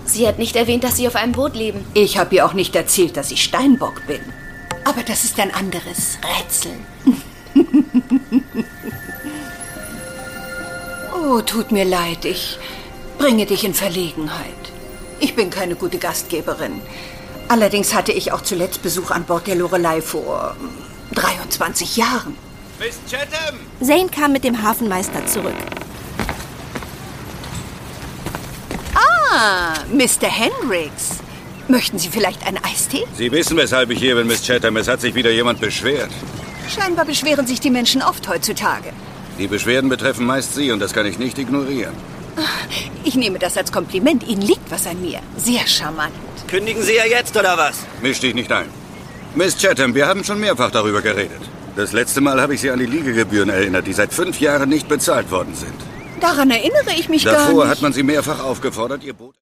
Sie hat nicht erwähnt, dass Sie auf einem Boot leben. Ich habe ihr auch nicht erzählt, dass ich Steinbock bin. Aber das ist ein anderes Rätsel. Oh, tut mir leid, ich bringe dich in Verlegenheit. Ich bin keine gute Gastgeberin. Allerdings hatte ich auch zuletzt Besuch an Bord der Lorelei vor 23 Jahren. Miss Chatham! Zane kam mit dem Hafenmeister zurück. Ah, Mr. Hendricks. Möchten Sie vielleicht einen Eistee? Sie wissen, weshalb ich hier bin, Miss Chatham. Es hat sich wieder jemand beschwert. Scheinbar beschweren sich die Menschen oft heutzutage. Die Beschwerden betreffen meist Sie und das kann ich nicht ignorieren. Ich nehme das als Kompliment. Ihnen liegt was an mir. Sehr charmant. Kündigen Sie ja jetzt, oder was? Misch dich nicht ein. Miss Chatham, wir haben schon mehrfach darüber geredet. Das letzte Mal habe ich Sie an die Liegegebühren erinnert, die seit 5 Jahren nicht bezahlt worden sind. Daran erinnere ich mich gar nicht. Davor hat man Sie mehrfach aufgefordert, Ihr Boot...